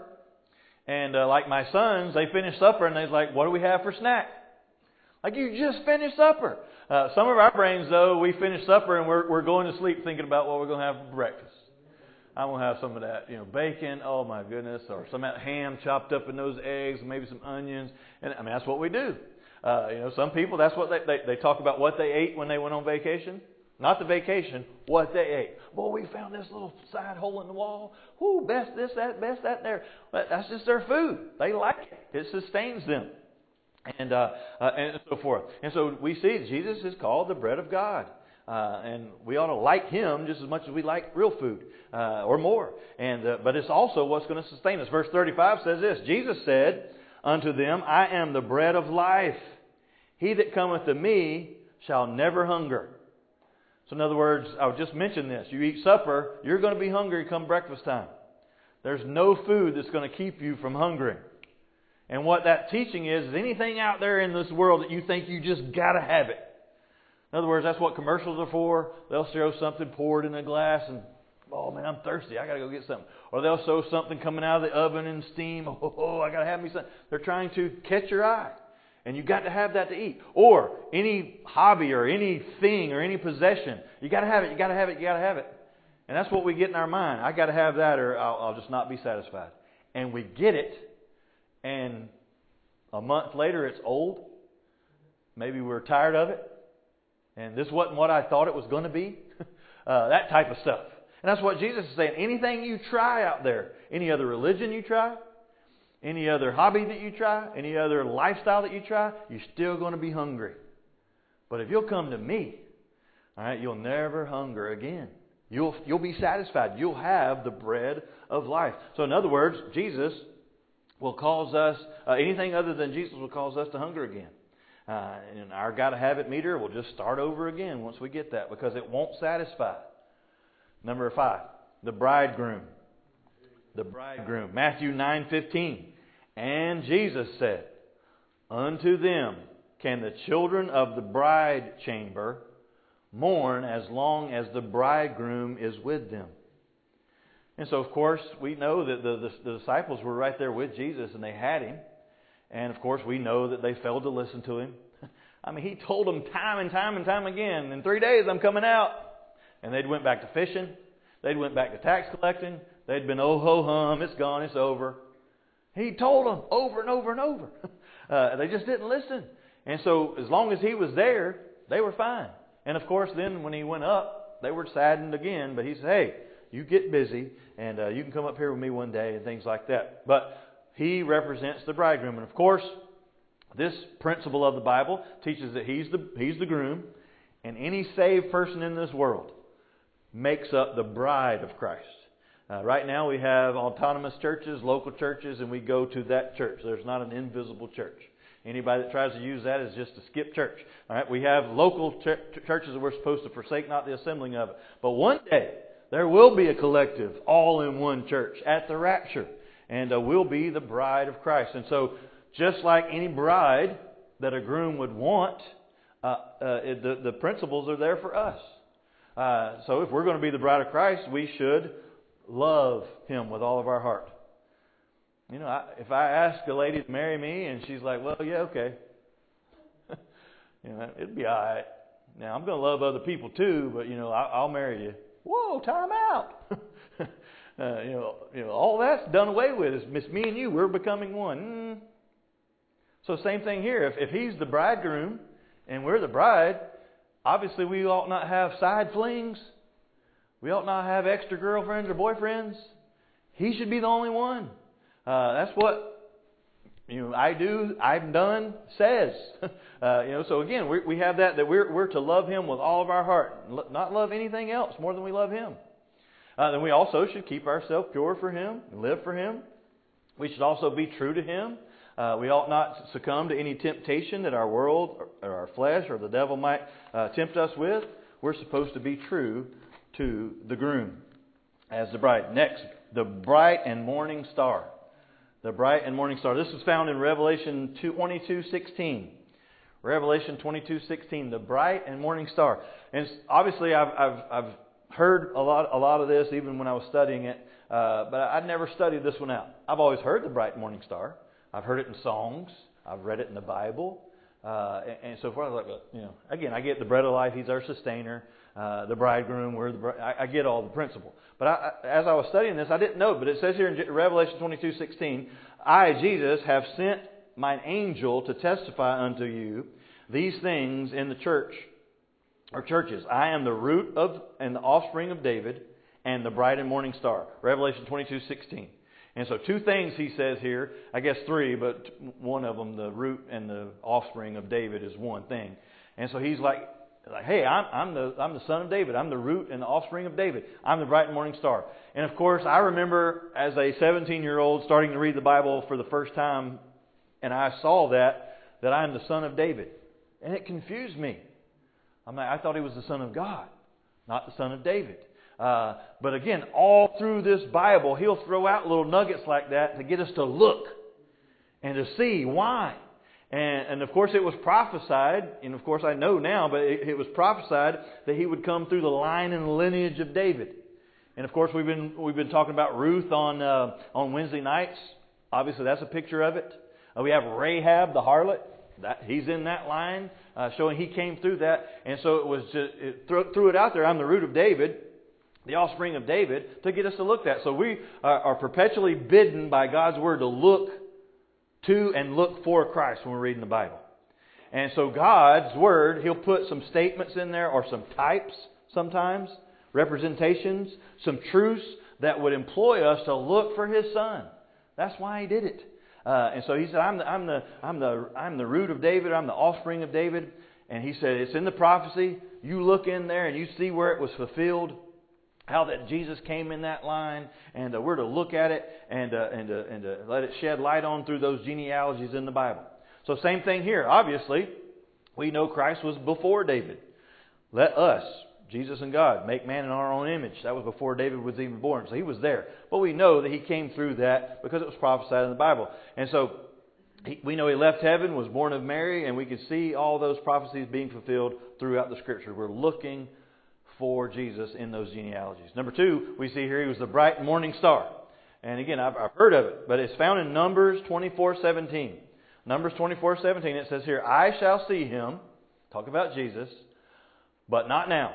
And uh, like my sons, they finish supper and they're like, what do we have for snack? Like, you just finished supper. Uh, some of our brains, though, we finish supper and we're, we're going to sleep thinking about what we're going to have for breakfast. I'm going to have some of that, you know, bacon, oh my goodness, or some of that ham chopped up in those eggs, maybe some onions. And I mean, that's what we do. Uh, you know, some people, that's what they, they, they talk about what they ate when they went on vacation. Not the vacation, what they ate. Boy, we found this little side hole in the wall. Whoo, best this, that, best that, there. But that's just their food. They like it. It sustains them. And uh, uh, and so forth. And so we see Jesus is called the bread of God. Uh, and we ought to like Him just as much as we like real food, uh, or more. And uh, but it's also what's going to sustain us. Verse thirty-five says this, Jesus said unto them, I am the bread of life. He that cometh to me shall never hunger. So in other words, I'll just mention this. You eat supper, you're going to be hungry come breakfast time. There's no food that's going to keep you from hungering. And what that teaching is, is anything out there in this world that you think you just got to have it. In other words, that's what commercials are for. They'll show something poured in a glass and, oh man, I'm thirsty. I got to go get something. Or they'll show something coming out of the oven in steam. Oh, oh I got to have me something. They're trying to catch your eye. And you got to have that to eat. Or any hobby or anything or any possession. You got to have it. You got to have it. You got to have it. And that's what we get in our mind. I got to have that or I'll, I'll just not be satisfied. And we get it. And a month later it's old. Maybe we're tired of it. And this wasn't what I thought it was going to be. uh, that type of stuff. And that's what Jesus is saying. Anything you try out there, any other religion you try, any other hobby that you try, any other lifestyle that you try, you're still going to be hungry. But if you'll come to me, all right, you'll never hunger again. You'll you'll be satisfied. You'll have the bread of life. So in other words, Jesus will cause us, uh, anything other than Jesus will cause us to hunger again. Uh, and our got to have it meter will just start over again once we get that because it won't satisfy. Number five, the bridegroom. The bridegroom. Matthew nine fifteen. And Jesus said, unto them can the children of the bride chamber mourn as long as the bridegroom is with them. And so, of course, we know that the, the, the disciples were right there with Jesus and they had Him. And, of course, we know that they failed to listen to Him. I mean, He told them time and time and time again, in three days I'm coming out. And they'd went back to fishing. They'd went back to tax collecting. They'd been, oh, ho, hum, it's gone, it's over. He told them over and over and over. Uh, they just didn't listen. And so as long as He was there, they were fine. And, of course, then when He went up, they were saddened again. But He said, hey, you get busy and uh, you can come up here with me one day and things like that. But He represents the bridegroom. And, of course, this principle of the Bible teaches that He's the, he's the groom. And any saved person in this world makes up the bride of Christ. Uh, right now we have autonomous churches, local churches, and we go to that church. There's not an invisible church. Anybody that tries to use that is just to skip church. All right, we have local ch- churches that we're supposed to forsake not the assembling of it. But one day there will be a collective, all in one church at the rapture, and uh, we'll be the bride of Christ. And so, just like any bride that a groom would want, uh, uh, it, the the principles are there for us. Uh, so, if we're going to be the bride of Christ, we should love Him with all of our heart. You know, I, if I ask a lady to marry me and she's like, well, yeah, okay. you know, it'd be all right. Now, I'm going to love other people too, but, you know, I, I'll marry you. Whoa, time out. uh, you know, you know, all that's done away with. It's, it's me and you. We're becoming one. Mm. So same thing here. If, if He's the bridegroom and we're the bride, obviously we ought not have side flings. We ought not have extra girlfriends or boyfriends. He should be the only one. Uh, that's what you know. I do. I've done. Says. uh, you know. So again, we we have that that we're we're to love Him with all of our heart, not love anything else more than we love Him. Uh, then we also should keep ourselves pure for Him, and live for Him. We should also be true to Him. Uh, we ought not succumb to any temptation that our world or our flesh or the devil might uh, tempt us with. We're supposed to be true to the groom as the bride. Next, the bright and morning star. The bright and morning star. This is found in Revelation twenty-two sixteen. Revelation twenty-two sixteen. The bright and morning star. And obviously, I've I've, I've heard a lot a lot of this even when I was studying it, uh, but I'd never studied this one out. I've always heard the bright morning star. I've heard it in songs. I've read it in the Bible, uh, and, and so forth. Like, you know, again, I get the bread of life. He's our sustainer. Uh, the bridegroom. We're the. Bri- I, I get all the principle. But I, I, as I was studying this, I didn't know. But it says here in Revelation twenty-two sixteen, I, Jesus, have sent mine angel to testify unto you these things in the church or churches. I am the root of and the offspring of David, and the bright and morning star. Revelation twenty-two sixteen. And so two things he says here, I guess three, but one of them, the root and the offspring of David, is one thing. And so he's like, like hey, I'm, I'm the I'm the son of David. I'm the root and the offspring of David. I'm the bright and morning star. And of course, I remember as a seventeen-year-old starting to read the Bible for the first time, and I saw that, that I'm the son of David. And it confused me. I'm like, I thought he was the son of God, not the son of David. Uh, but again, all through this Bible, he'll throw out little nuggets like that to get us to look and to see why. And, and of course, it was prophesied, and of course I know now, but it, it was prophesied that he would come through the line and lineage of David. And of course, we've been we've been talking about Ruth on uh, on Wednesday nights. Obviously, that's a picture of it. Uh, we have Rahab the harlot. That he's in that line, uh, showing he came through that. And so it was just it threw, threw it out there. I'm the root of David, the offspring of David, to get us to look at. So we are, are perpetually bidden by God's Word to look to and look for Christ when we're reading the Bible. And so God's Word, He'll put some statements in there or some types sometimes, representations, some truths that would employ us to look for His Son. That's why He did it. Uh, and so He said, I'm the, I'm the, I'm the, I'm the root of David. I'm the offspring of David. And He said, it's in the prophecy. You look in there and you see where it was fulfilled. How that Jesus came in that line, and uh, we're to look at it and uh, and uh, and uh, let it shed light on through those genealogies in the Bible. So same thing here. Obviously, we know Christ was before David. Let us, Jesus and God, make man in our own image. That was before David was even born, so He was there. But we know that He came through that because it was prophesied in the Bible. And so he, we know He left heaven, was born of Mary, and we can see all those prophecies being fulfilled throughout the Scripture. We're looking for Jesus in those genealogies. Number two, we see here He was the bright morning star. And again, I've, I've heard of it, but it's found in Numbers twenty-four seventeen. Numbers twenty-four seventeen, it says here, I shall see Him, talk about Jesus, but not now.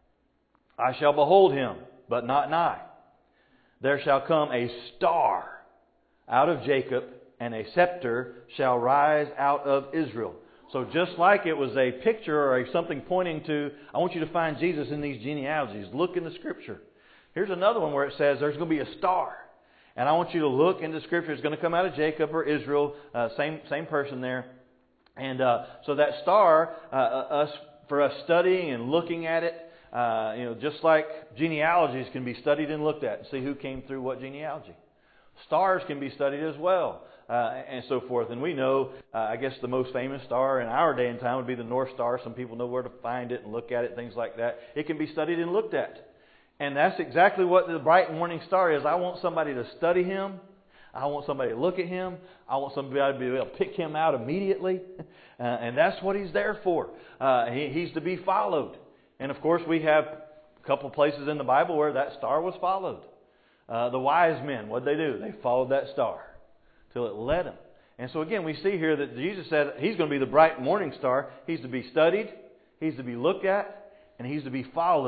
I shall behold Him, but not nigh. There shall come a star out of Jacob, and a scepter shall rise out of Israel. So just like it was a picture or a something pointing to, I want you to find Jesus in these genealogies. Look in the Scripture. Here's another one where it says there's going to be a star. And I want you to look in the Scripture. It's going to come out of Jacob or Israel. Uh, same same person there. And uh, so that star, uh, us for us studying and looking at it, uh, you know, just like genealogies can be studied and looked at and see who came through what genealogy. Stars can be studied as well. Uh, and so forth. And we know, uh, I guess the most famous star in our day and time would be the North Star. Some people know where to find it and look at it, things like that. It can be studied and looked at. And that's exactly what the bright morning star is. I want somebody to study Him. I want somebody to look at Him. I want somebody to be able to pick Him out immediately. Uh, and that's what He's there for. Uh, he, he's to be followed. And of course, we have a couple places in the Bible where that star was followed. Uh, the wise men, what did they do? They followed that star till it led them. And so again, we see here that Jesus said He's going to be the bright morning star. He's to be studied, He's to be looked at, and He's to be followed.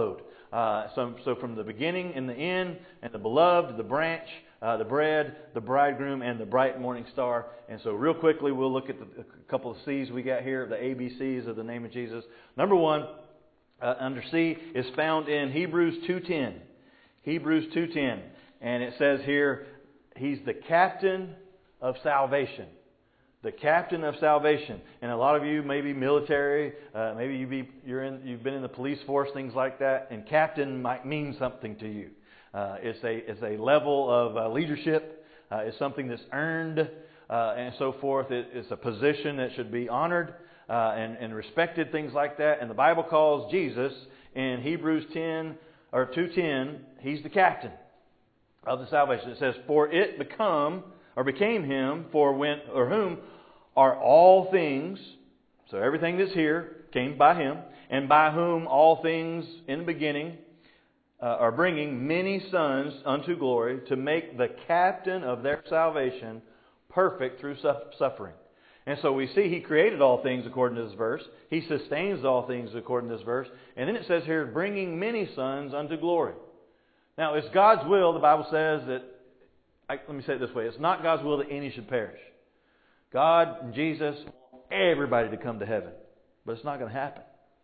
Uh, so, so from the beginning and the end, and the beloved, the branch, uh, the bread, the bridegroom, and the bright morning star. And so real quickly, we'll look at the, a couple of C's we got here, the A B Cs of the name of Jesus. Number one, uh, under C, is found in Hebrews two ten. Hebrews two ten. And it says here, He's the captain of salvation. The captain of salvation. And a lot of you may be military, uh, maybe you be, you're in, you've been in the police force, things like that, and captain might mean something to you. Uh, it's a it's a level of uh, leadership. Uh, it's something that's earned uh, and so forth. It, it's a position that should be honored uh, and, and respected, things like that. And the Bible calls Jesus in Hebrews ten or two ten, He's the captain of the salvation. It says, "For it become or became Him for when or whom are all things." So everything that's here came by Him, and by whom all things in the beginning uh, are bringing many sons unto glory, to make the captain of their salvation perfect through suffering. And so we see He created all things according to this verse. He sustains all things according to this verse. And then it says here, bringing many sons unto glory. Now, it's God's will, the Bible says, that, I, let me say it this way, it's not God's will that any should perish. God and Jesus want everybody to come to heaven. But it's not going to happen.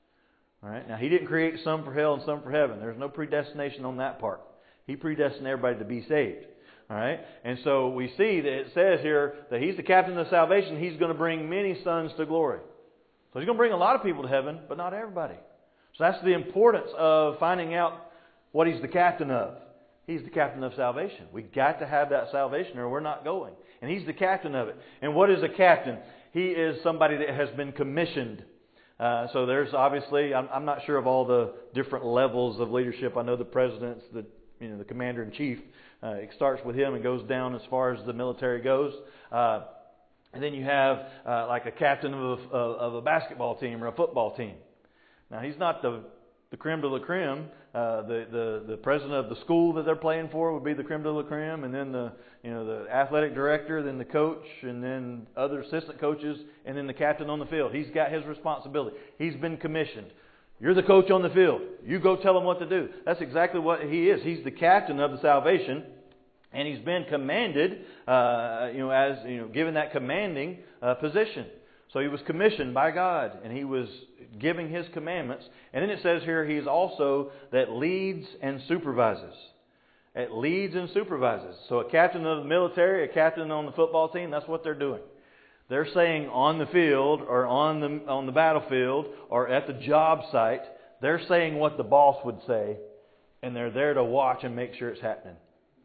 All right? Now, He didn't create some for hell and some for heaven. There's no predestination on that part. He predestined everybody to be saved. All right? And so we see that it says here that He's the captain of salvation. He's going to bring many sons to glory. So He's going to bring a lot of people to heaven, but not everybody. So that's the importance of finding out what He's the captain of. He's the captain of salvation. We've got to have that salvation or we're not going. And He's the captain of it. And what is a captain? He is somebody that has been commissioned. Uh, so there's obviously, I'm, I'm not sure of all the different levels of leadership. I know the president's the, you know, the commander-in-chief. Uh, it starts with him and goes down as far as the military goes. Uh, and then you have uh, like a captain of a, of a basketball team or a football team. Now, he's not the the creme de la creme. Uh, the, the the president of the school that they're playing for would be the creme de la creme, and then the you know the athletic director, then the coach, and then other assistant coaches, and then the captain on the field. He's got his responsibility. He's been commissioned. You're the coach on the field. You go tell him what to do. That's exactly what he is. He's the captain of the salvation, and he's been commanded, uh, you know, as you know, given that commanding uh, position. So he was commissioned by God, and he was giving His commandments. And then it says here, He's also that leads and supervises. It leads and supervises. So a captain of the military, a captain on the football team, that's what they're doing. They're saying on the field or on the on the battlefield or at the job site, they're saying what the boss would say, and they're there to watch and make sure it's happening.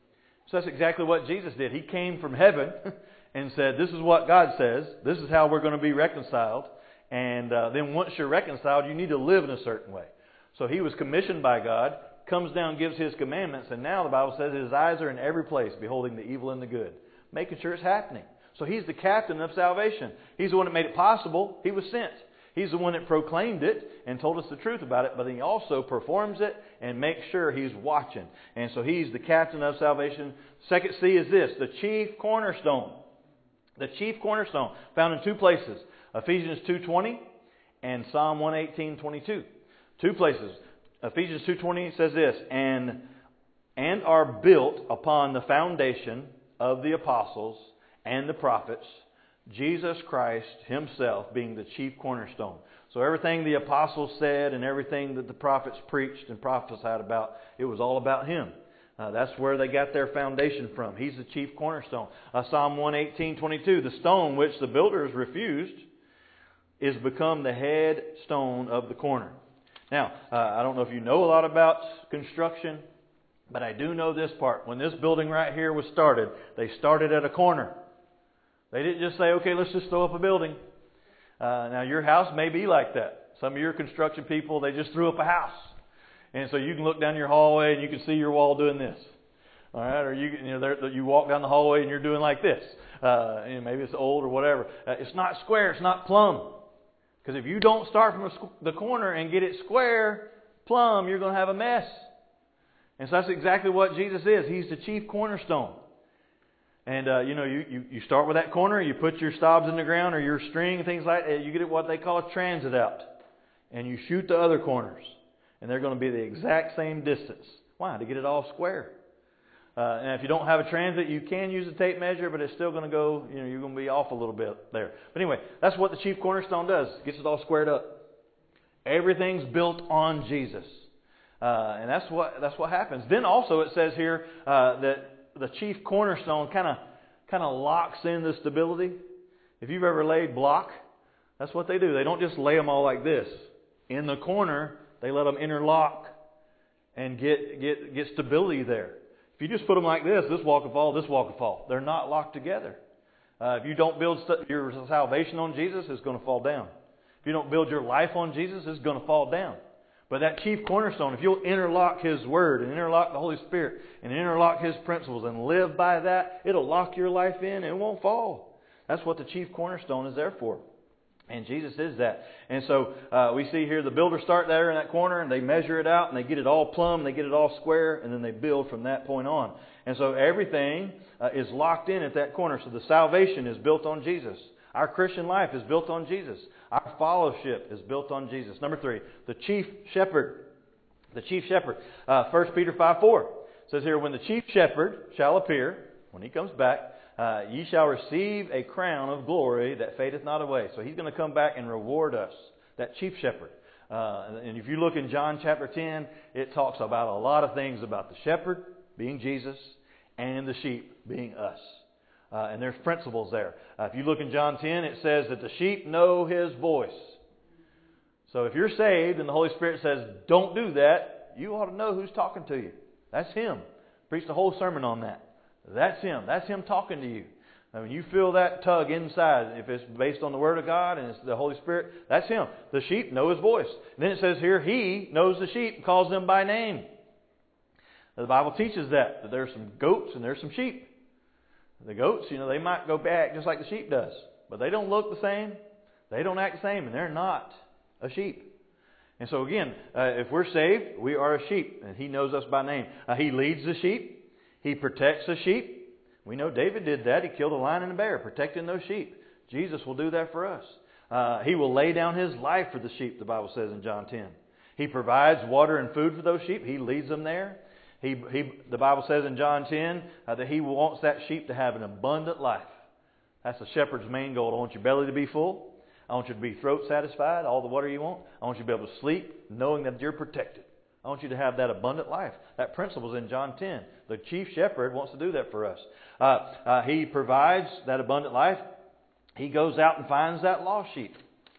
So that's exactly what Jesus did. He came from heaven and said, this is what God says. This is how we're going to be reconciled. And uh, then once you're reconciled, you need to live in a certain way. So He was commissioned by God, comes down, gives His commandments, and now the Bible says His eyes are in every place, beholding the evil and the good, making sure it's happening. So He's the captain of salvation. He's the one that made it possible. He was sent. He's the one that proclaimed it and told us the truth about it, but He also performs it and makes sure He's watching. And so He's the captain of salvation. Second C is this, the chief cornerstone. The chief cornerstone, found in two places, Ephesians two twenty and Psalm one eighteen twenty-two. Two places. Ephesians two twenty says this, and, and are built upon the foundation of the apostles and the prophets, Jesus Christ Himself being the chief cornerstone. So everything the apostles said and everything that the prophets preached and prophesied about, it was all about Him. Uh, that's where they got their foundation from. He's the chief cornerstone. Uh, Psalm one eighteen twenty-two, the stone which the builders refused is become the head stone of the corner. Now, uh, I don't know if you know a lot about construction, but I do know this part. When this building right here was started, they started at a corner. They didn't just say, okay, let's just throw up a building. Uh, now, your house may be like that. Some of your construction people, they just threw up a house. And so you can look down your hallway and you can see your wall doing this. All right, or you you know you walk down the hallway and you're doing like this. Uh, and maybe it's old or whatever. Uh, it's not square. It's not plumb. Because if you don't start from the corner and get it square, plumb, you're going to have a mess. And so that's exactly what Jesus is. He's the chief cornerstone. And, uh, you know, you, you, you start with that corner, you put your stobs in the ground or your string and things like that. You get what they call a transit out. And you shoot the other corners. And they're going to be the exact same distance. Why? To get it all square. Uh, and if you don't have a transit, you can use a tape measure, but it's still going to go, you know, you're going to be off a little bit there. But anyway, that's what the chief cornerstone does. Gets it all squared up. Everything's built on Jesus. Uh, and that's what that's what happens. Then also it says here uh, that the chief cornerstone kind of kind of locks in the stability. If you've ever laid block, that's what they do. They don't just lay them all like this. In the corner, they let them interlock and get get get stability there. If you just put them like this, this wall could fall, this wall could fall. They're not locked together. Uh, if you don't build st- your salvation on Jesus, it's going to fall down. If you don't build your life on Jesus, it's going to fall down. But that chief cornerstone, if you'll interlock His Word and interlock the Holy Spirit and interlock His principles and live by that, it'll lock your life in and it won't fall. That's what the chief cornerstone is there for. And Jesus is that. And so uh, we see here the builders start there in that corner and they measure it out and they get it all plumb, they get it all square, and then they build from that point on. And so everything uh, is locked in at that corner. So the salvation is built on Jesus. Our Christian life is built on Jesus. Our fellowship is built on Jesus. Number three, the chief shepherd. The chief shepherd. Uh, First Peter five four says here, when the chief shepherd shall appear, when He comes back, Uh, ye shall receive a crown of glory that fadeth not away. So He's going to come back and reward us, that chief shepherd. Uh, and if you look in John chapter ten, it talks about a lot of things about the shepherd being Jesus and the sheep being us. Uh, and there's principles there. Uh, if you look in John ten, it says that the sheep know His voice. So if you're saved and the Holy Spirit says, don't do that, you ought to know who's talking to you. That's Him. Preached a whole sermon on that. That's Him. That's Him talking to you. I mean, you feel that tug inside. If it's based on the Word of God and it's the Holy Spirit, that's Him. The sheep know His voice. And then it says here, He knows the sheep and calls them by name. Now, the Bible teaches that, that there's some goats and there's some sheep. The goats, you know, they might go back just like the sheep does. But they don't look the same. They don't act the same. And they're not a sheep. And so again, uh, if we're saved, we are a sheep. And He knows us by name. Uh, he leads the sheep. He protects the sheep. We know David did that. He killed a lion and a bear, protecting those sheep. Jesus will do that for us. Uh, he will lay down His life for the sheep, the Bible says in John ten. He provides water and food for those sheep. He leads them there. He, he, the Bible says in John ten uh, that He wants that sheep to have an abundant life. That's the shepherd's main goal. I want your belly to be full. I want you to be throat satisfied, all the water you want. I want you to be able to sleep knowing that you're protected. I want you to have that abundant life. That principle is in John ten. The chief shepherd wants to do that for us. Uh, uh, he provides that abundant life. He goes out and finds that lost sheep.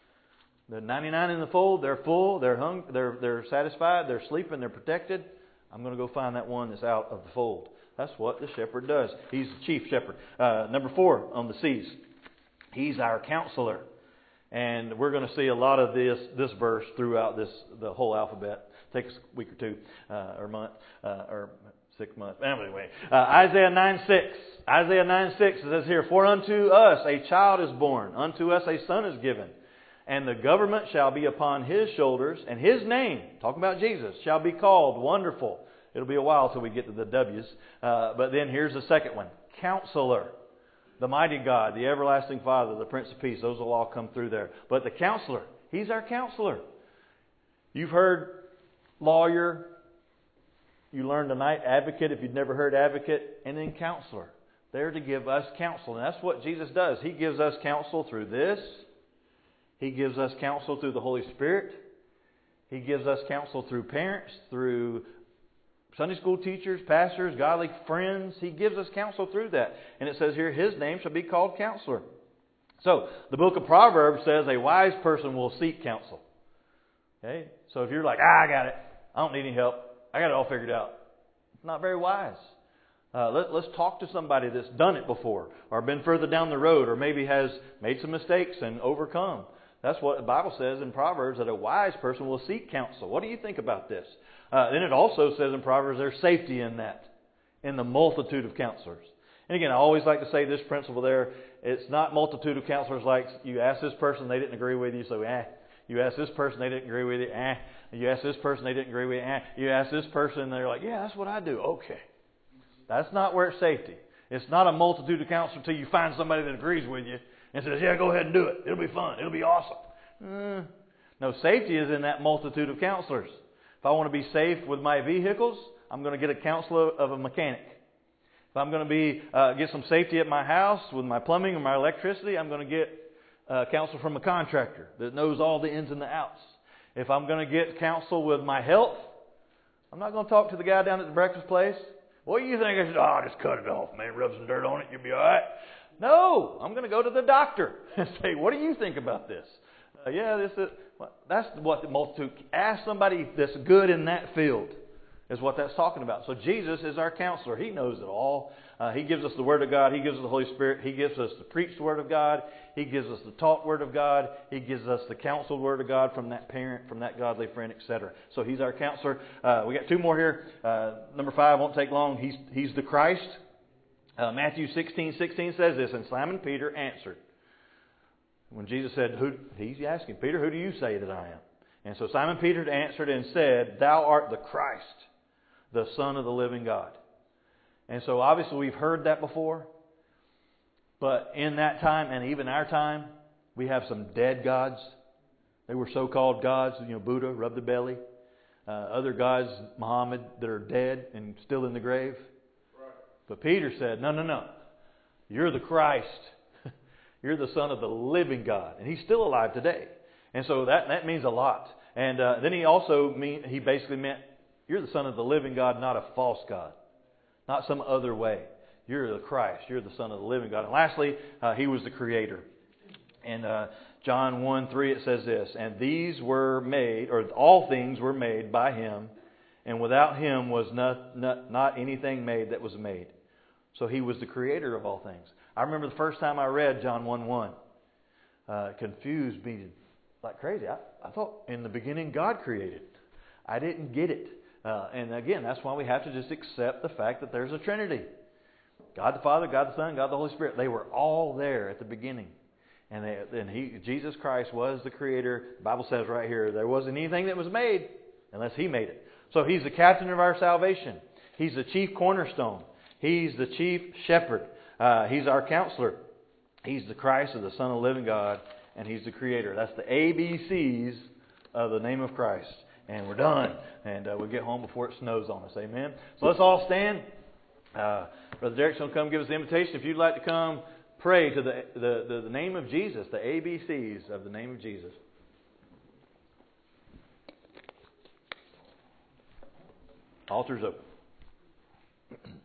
The ninety-nine in the fold, they're full, they're hung, they're they're satisfied, they're sleeping, they're protected. I'm going to go find that one that's out of the fold. That's what the shepherd does. He's the chief shepherd. Uh, number four on the C's. He's our counselor. And we're going to see a lot of this this verse throughout this the whole alphabet. Take a week or two, uh, or month, uh, or six months. Anyway, uh, Isaiah nine six. Isaiah nine six says here, for unto us a child is born, unto us a son is given, and the government shall be upon His shoulders, and His name, talking about Jesus, shall be called Wonderful. It'll be a while till we get to the W's. Uh, but then here's the second one, Counselor. The mighty God, the everlasting Father, the Prince of Peace. Those will all come through there. But the counselor, He's our counselor. You've heard lawyer. You learned tonight advocate if you'd never heard advocate. And then counselor. There to give us counsel. And that's what Jesus does. He gives us counsel through this. He gives us counsel through the Holy Spirit. He gives us counsel through parents, through Sunday school teachers, pastors, godly friends. He gives us counsel through that. And it says here, His name shall be called Counselor. So, the book of Proverbs says a wise person will seek counsel. Okay? So if you're like, ah, I got it. I don't need any help. I got it all figured out. It's not very wise. Uh, let, let's talk to somebody that's done it before, or been further down the road, or maybe has made some mistakes and overcome. That's what the Bible says in Proverbs, that a wise person will seek counsel. What do you think about this? Uh, then it also says in Proverbs there's safety in that, in the multitude of counselors. And again, I always like to say this principle there. It's not multitude of counselors like you ask this person, they didn't agree with you, so eh. You ask this person, they didn't agree with you, eh. You ask this person, they didn't agree with you, eh. You ask this person, and they're like, yeah, that's what I do. Okay. That's not where it's safety. It's not a multitude of counselors until you find somebody that agrees with you and says, yeah, go ahead and do it. It'll be fun. It'll be awesome. Mm. No, safety is in that multitude of counselors. If I want to be safe with my vehicles, I'm going to get a counsel of a mechanic. If I'm going to be uh, get some safety at my house with my plumbing or my electricity, I'm going to get uh, counsel from a contractor that knows all the ins and the outs. If I'm going to get counsel with my health, I'm not going to talk to the guy down at the breakfast place. What do you think? I should, oh, just cut it off, man. Rub some dirt on it, you'll be all right. No, I'm going to go to the doctor and say, what do you think about this? Uh, yeah, this is, well, that's what the multitude, ask somebody that's good in that field. Is what that's talking about. So Jesus is our counselor. He knows it all. Uh, he gives us the Word of God. He gives us the Holy Spirit. He gives us the preached Word of God. He gives us the taught Word of God. He gives us the counseled Word of God from that parent, from that godly friend, et cetera. So He's our counselor. Uh, we got two more here. Uh, number five won't take long. He's He's the Christ. Uh, Matthew sixteen sixteen says this, and Simon Peter answered. When Jesus said, "Who?" He's asking Peter, "Who do you say that I am?" And so Simon Peter answered and said, "Thou art the Christ, the Son of the living God." And so obviously we've heard that before. But in that time and even our time, we have some dead gods. They were so-called gods, you know, Buddha, rub the belly. Uh, other gods, Muhammad, that are dead and still in the grave. Right. But Peter said, no, no, no. You're the Christ. You're the Son of the living God. And He's still alive today. And so that, that means a lot. And uh, then he also mean he basically meant, you're the Son of the living God, not a false God. Not some other way. You're the Christ. You're the Son of the living God. And lastly, uh, He was the Creator. And uh, John one three, it says this, and these were made, or all things were made by Him, and without Him was not, not, not anything made that was made. So He was the Creator of all things. I remember the first time I read John one one. Uh, it confused me like crazy. I, I thought in the beginning God created. I didn't get it. Uh, and again, that's why we have to just accept the fact that there's a Trinity. God the Father, God the Son, God the Holy Spirit. They were all there at the beginning. And, they, and he, Jesus Christ was the Creator. The Bible says right here, there wasn't anything that was made unless He made it. So He's the captain of our salvation. He's the chief cornerstone. He's the chief shepherd. Uh, he's our counselor. He's the Christ, or the Son of the living God. And He's the Creator. That's the A B Cs of the name of Christ. And we're done. And uh, we'll get home before it snows on us. Amen. So let's all stand. Uh, Brother Derek's going to come give us the invitation. If you'd like to come pray to the, the, the, the name of Jesus, the A B Cs of the name of Jesus. Altar's open.